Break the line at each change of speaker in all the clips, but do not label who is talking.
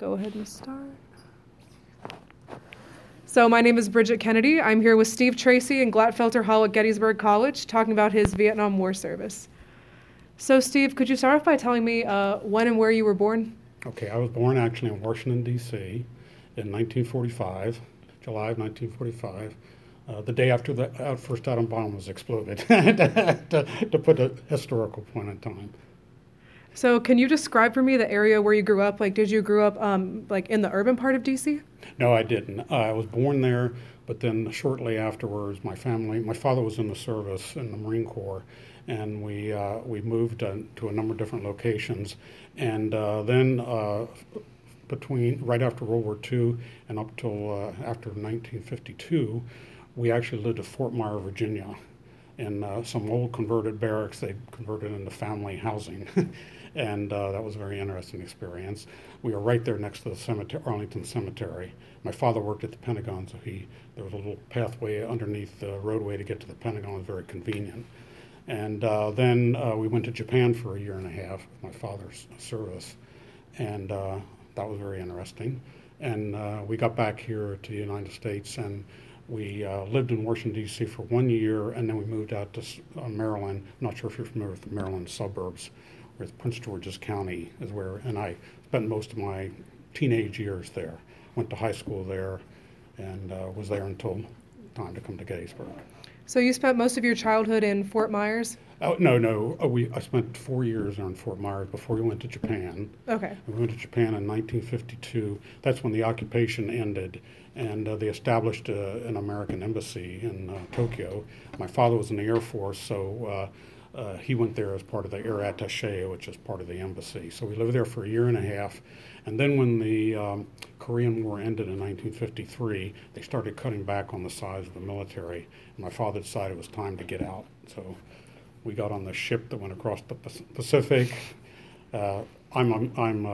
Go ahead and start. So my name is Bridget Kennedy. I'm here with Steve Tracy and Glatfelter Hall at Gettysburg College talking about his Vietnam War service. So Steve, could you start off by telling me when and where you were born?
Okay, I was born actually in Washington, D.C. in 1945, July of 1945, the day after the first atom bomb was exploded, to put a historical point in time.
So can you describe for me the area where you grew up? Like, did you grow up like in the urban part of DC?
No, I didn't. I was born there, but then shortly afterwards, my father was in the service in the Marine Corps, and we moved to a number of different locations, and then between right after World War II and up till after 1952, we actually lived at Fort Myer, Virginia, in some old converted barracks they converted into family housing. And that was a very interesting experience. We were right there next to the cemetery, Arlington Cemetery. My father worked at the Pentagon, so there was a little pathway underneath the roadway to get to the Pentagon. It was very convenient. And then we went to Japan for a year and a half with my father's service, and that was very interesting. And we got back here to the United States, and we lived in Washington, D.C. for 1 year, and then we moved out to Maryland. I'm not sure if you're familiar with the Maryland suburbs, where Prince George's County is where, and I spent most of my teenage years there. Went to high school there, and was there until time to come to Gettysburg.
So you spent most of your childhood in Fort Myers?
Oh, no. I spent 4 years there in Fort Myers before we went to Japan.
Okay.
We went to Japan in 1952. That's when the occupation ended, and they established an American embassy in Tokyo. My father was in the Air Force, so he went there as part of the Air Attaché, which is part of the embassy. So we lived there for a year and a half. And then when the Korean War ended in 1953, they started cutting back on the size of the military. And my father decided it was time to get out. So we got on the ship that went across the Pacific. I'm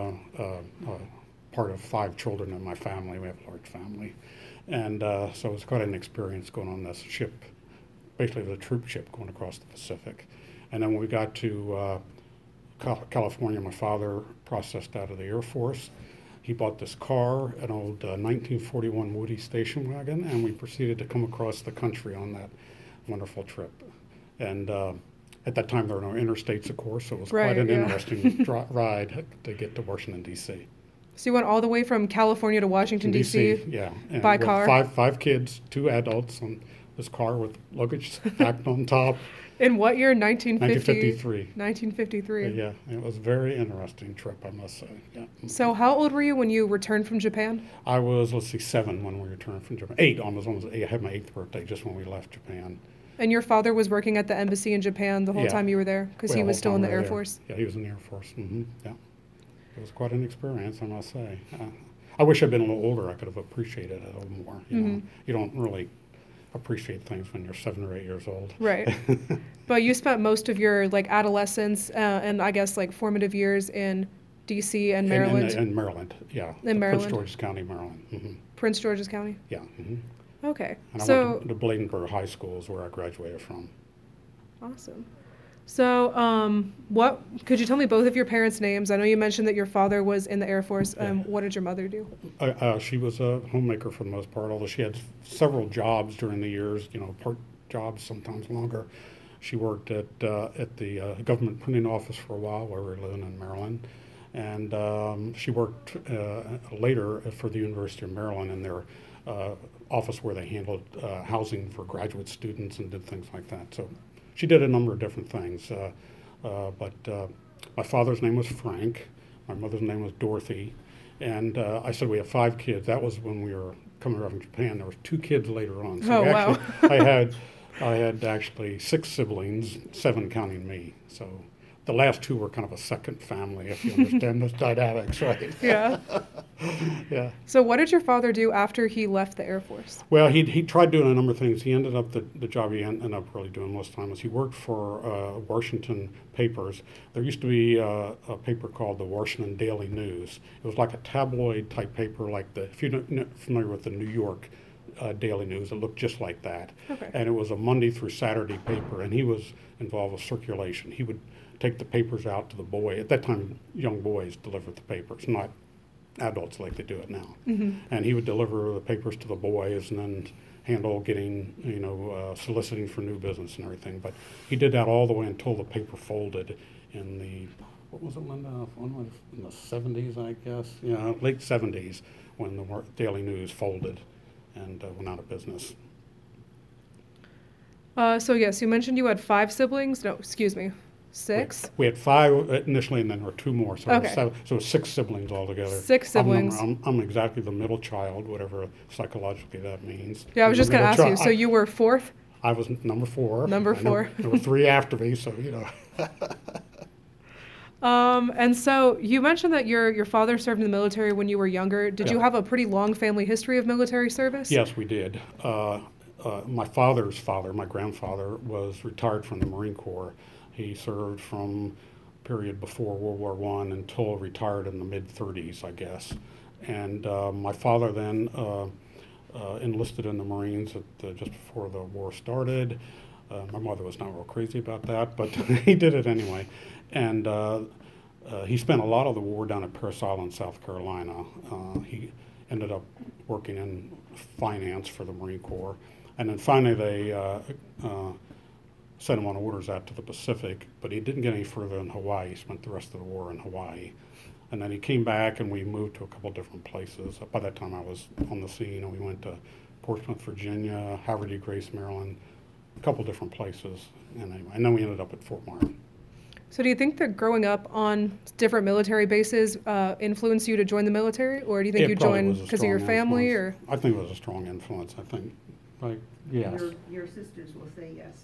part of 5 children in my family. We have a large family. And so it was quite an experience going on this ship, basically the troop ship going across the Pacific. And then when we got to California, my father processed out of the Air Force. He bought this car, an old 1941 Woody station wagon, and we proceeded to come across the country on that wonderful trip. And at that time, there were no interstates, of course, so it was quite an interesting ride to get to Washington, D.C.
So you went all the way from California to Washington, D.C.
Yeah, and
by car?
Five kids, 2 adults on this car with luggage stacked on top.
In what year? 1953.
1953. Yeah, it was a very interesting trip, I must say. Yeah.
So how old were you when you returned from Japan?
I was, 7 when we returned from Japan. 8, almost 8. I had my 8th birthday just when we left Japan.
And your father was working at the embassy in Japan the whole time you were there? Because he was still in the Air Force?
Yeah, he was in the Air Force. Mm-hmm. Yeah. It was quite an experience, I must say. I wish I'd been a little older. I could have appreciated it a little more. You know, you don't really appreciate things when you're 7 or 8 years old.
Right. But you spent most of your adolescence and I guess formative years in D.C. and Maryland?
In Maryland, yeah.
In Maryland?
Prince George's County, Maryland. Mm-hmm.
Prince George's County?
Yeah. Mm-hmm.
Okay.
And I went to Bladenburg High School is where I graduated from.
Awesome. So could you tell me both of your parents' names? I know you mentioned that your father was in the Air Force. What did your mother do?
She was a homemaker for the most part, although she had several jobs during the years, part jobs, sometimes longer. She worked at the government printing office for a while where we were living in Maryland. And she worked later for the University of Maryland in their office where they handled housing for graduate students and did things like that. So she did a number of different things, but my father's name was Frank. My mother's name was Dorothy, and I said we have 5 kids. That was when we were coming over from Japan. There was 2 kids later on. So
wow!
I had actually 6 siblings, 7 counting me. So the last 2 were kind of a second family, if you understand those dynamics, right?
Yeah.
Yeah.
So what did your father do after he left the Air Force?
Well, he tried doing a number of things. He ended up, the job he ended up really doing most of the time was he worked for Washington papers. There used to be a paper called the Washington Daily News. It was like a tabloid type paper, if you're not familiar with the New York Daily News, it looked just like that.
Okay.
And it was a Monday through Saturday paper, and he was involved with circulation. He would take the papers out to the boy. At that time, young boys delivered the papers, not adults like they do it now. And he would deliver the papers to the boys and then handle getting, soliciting for new business and everything. But he did that all the way until the paper folded in the, what was it, Linda? In the 70s, I guess. Yeah, late 70s, when the Daily News folded and went out of business.
So yes, you mentioned you had 5 siblings. No, excuse me, 6.
We had 5 initially, and then there were 2 more. So,
Okay.
So it was 6 siblings altogether.
6 siblings.
I'm exactly the middle child, whatever psychologically that means.
Yeah, I was
The
just going to
middle
ask you.
child.
So you were 4th?
I was number 4.
Number
I know
4.
There were 3 after me, so
And so you mentioned that your father served in the military when you were younger. Did you
Yeah.
have a pretty long family history of military service?
Yes, we did. My father's father, my grandfather, was retired from the Marine Corps. He served from period before World War I until retired in the mid-30s, I guess. And my father then enlisted in the Marines just before the war started. My mother was not real crazy about that, but he did it anyway. And he spent a lot of the war down at Parris Island, South Carolina. He ended up working in finance for the Marine Corps. And then finally they sent him on orders out to the Pacific, but he didn't get any further than Hawaii. He spent the rest of the war in Hawaii. And then he came back and we moved to a couple different places. By that time I was on the scene, and we went to Portsmouth, Virginia, Havre de Grace, Maryland, a couple different places. And anyway, and then we ended up at Fort Myer.
So do you think that growing up on different military bases influenced you to join the military? Or do you think
It
you
probably
joined
was a
because of your
strong
family?
influence.
Or
I think it was a strong influence. I think, yes.
Your sisters will say yes.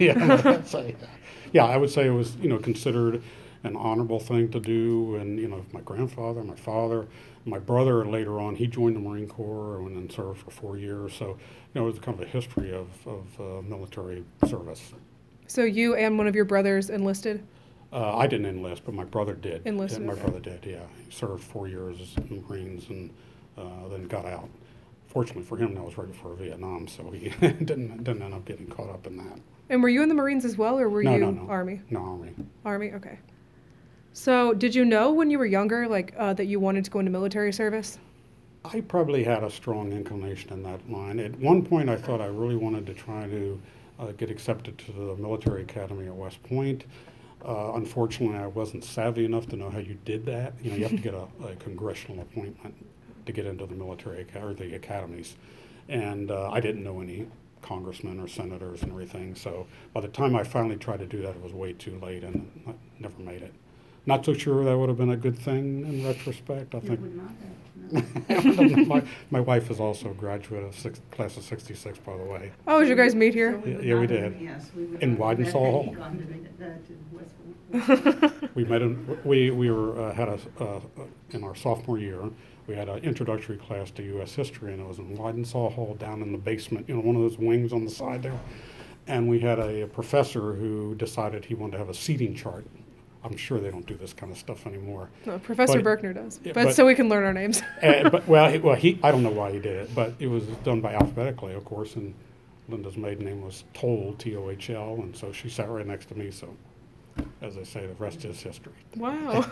Yeah, I would say it was, considered an honorable thing to do. And, my grandfather, my father, my brother later on, he joined the Marine Corps and then served for 4 years. So, it was kind of a history of military service.
So you and one of your brothers enlisted?
I didn't enlist, but my brother did.
Enlisted,
My
okay.
brother did, yeah. He served 4 years in the Marines and then got out. Fortunately for him, that was right before Vietnam, so he didn't end up getting caught up in that.
And were you in the Marines as well, or were you
No.
Army?
No, Army.
Army, okay. So did you know when you were younger, that you wanted to go into military service?
I probably had a strong inclination in that line. At one point, I thought I really wanted to try to get accepted to the military academy at West Point. Unfortunately, I wasn't savvy enough to know how you did that. You have to get a congressional appointment to get into the military or the academies. And I didn't know any congressmen or senators and everything. So by the time I finally tried to do that, it was way too late and I never made it. Not so sure that would have been a good thing in retrospect. I
It
think
would not have, no.
my wife is also a graduate of class of '66, by the way.
Oh, did you guys meet
So
here?
we would
Yeah, we
not have-
did.
Yes, we would
In
not have met
Wadensall Hall.
had he gone to West Point.
We met we were had in our sophomore year. We had an introductory class to U.S. history, and it was in Wadensall Hall down in the basement. One of those wings on the side there. And we had a professor who decided he wanted to have a seating chart. I'm sure they don't do this kind of stuff anymore.
No, Professor
But-
Berkner does,
yeah,
but so we can learn our names.
He I don't know why he did it, but it was done by alphabetically, of course, and Linda's maiden name was Tohl, T-O-H-L, and so she sat right next to me, so as I say, the rest is history.
Wow.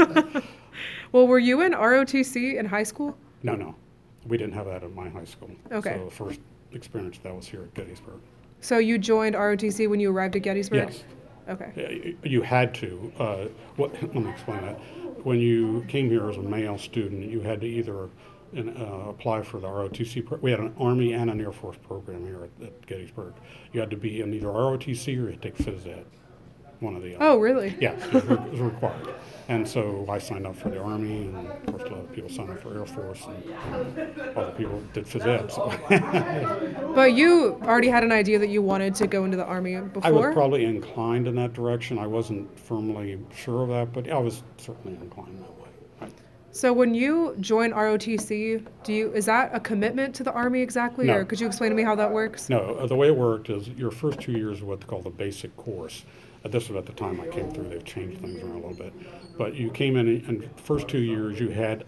Well, were you in ROTC in high school?
No, we didn't have that at my high school.
Okay.
So the first experience of that was here at Gettysburg.
So you joined ROTC when you arrived at Gettysburg?
Yes.
Okay.
You had to. Let me explain that. When you came here as a male student, you had to either apply for the ROTC. We had an Army and an Air Force program here at Gettysburg. You had to be in either ROTC or you had to take phys ed, one or the other.
Oh, really?
Yes, it was required. And so I signed up for the Army, and of course a lot of people signed up for Air Force, and other people did phys ed. So
But you already had an idea that you wanted to go into the Army before?
I was probably inclined in that direction. I wasn't firmly sure of that, but I was certainly inclined that way. Right.
So when you join ROTC, is that a commitment to the Army exactly?
No.
Or could you explain to me how that works?
No, the way it worked is your first 2 years are what they call the basic course. This was at the time I came through. They've changed things around a little bit. But you came in, and the first 2 years you had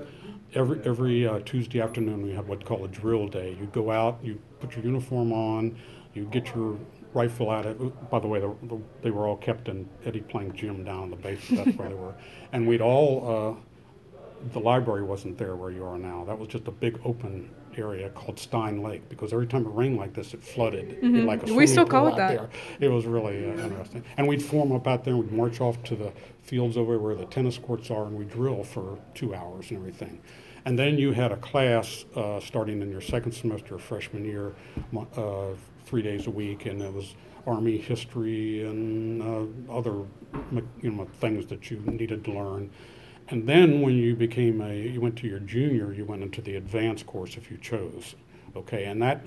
every Tuesday afternoon we had what's called a drill day. You go out, you put your uniform on, you get your rifle out. By the way, they were all kept in Eddie Plank Gym down in the basement. That's where they were. And we'd all the library wasn't there where you are now. That was just a big open area called Stein Lake, because every time it rained like this, it flooded. It'd be like a
We
swimming
still call
pool
it
out
that.
there. It was really interesting. And we'd form up out there, and we'd march off to the fields over where the tennis courts are, and we'd drill for 2 hours and everything. And then you had a class starting in your second semester of freshman year, 3 days a week, and it was Army history and other things that you needed to learn. And then when you you went to your junior, you went into the advanced course if you chose. Okay, and that,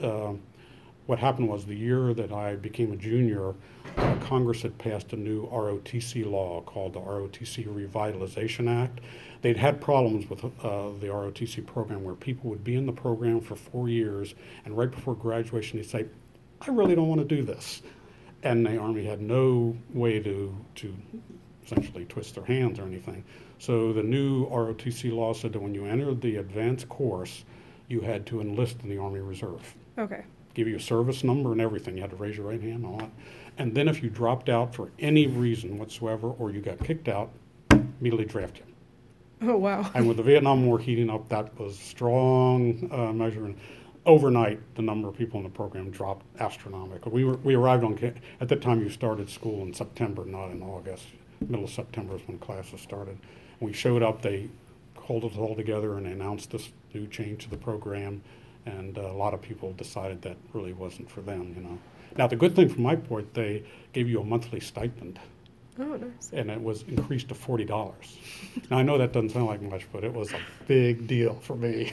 what happened was the year that I became a junior, Congress had passed a new ROTC law called the ROTC Revitalization Act. They'd had problems with the ROTC program where people would be in the program for 4 years, and right before graduation they'd say, I really don't want to do this. And the Army had no way to essentially twist their hands or anything. So the new ROTC law said that when you entered the advanced course, you had to enlist in the Army Reserve.
Okay.
Give you a service number and everything. You had to raise your right hand and all that. And then if you dropped out for any reason whatsoever or you got kicked out, immediately draft you.
Oh, wow.
And with the Vietnam War heating up, that was a strong measure. And overnight, the number of people in the program dropped astronomically. We arrived at that time you started school in September, not in August. Middle of September is when classes started. We showed up, they called us all together and they announced this new change to the program, and a lot of people decided that really wasn't for them. Now, the good thing from my point, they gave you a monthly stipend,
Oh, nice.
and it was increased to $40. Now, I know that doesn't sound like much, but it was a big deal for me.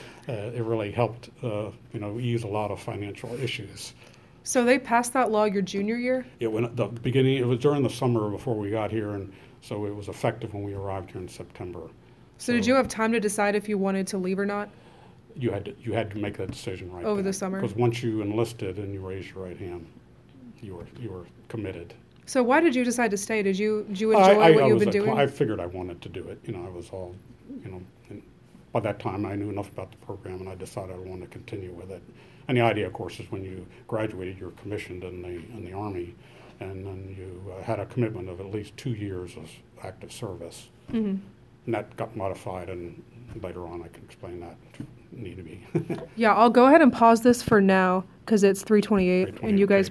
It really helped, ease a lot of financial issues.
So they passed that law your junior year?
It went at the beginning. It was during the summer before we got here, and so it was effective when we arrived here in September.
So did you have time to decide if you wanted to leave or not?
You had to make that decision right
Over
then.
the summer?
Because once you enlisted and you raised your right hand, you were committed.
So why did you decide to stay? Did you enjoy what you've been doing?
I figured I wanted to do it. I was all, and by that time I knew enough about the program, and I decided I wanted to continue with it. And the idea, of course, is when you graduated, you're commissioned in the Army, and then you had a commitment of at least 2 years of active service.
Mm-hmm.
And that got modified, and later on I can explain that if need to be.
Yeah, I'll go ahead and pause this for now because it's 3:28 and you guys